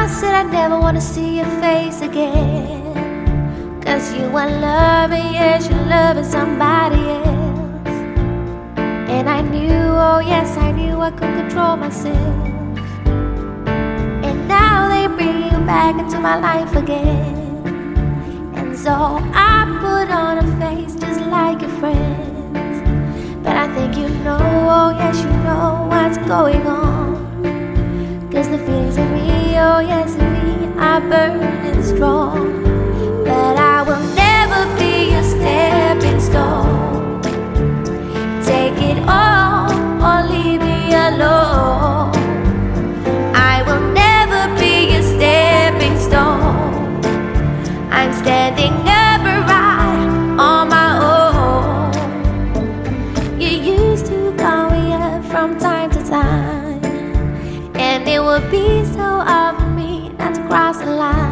said I never wanna see your face again, 'cause you weren't loving, yes, you're loving somebody else. And I knew, oh yes, I knew I couldn't control myself. And now they bring you back into my life again. And so I put on a face just like your friends. But I think you know, oh yes, you know what's going on. 'Cause the feelings in me, oh yes, in me are burning strong. But I will never be a stepping stone. Take it all or leave me alone. I will never be a stepping stone. I'm standing upright on my own. You used to call me up from time to time, and it would be so hard for me not to cross the line.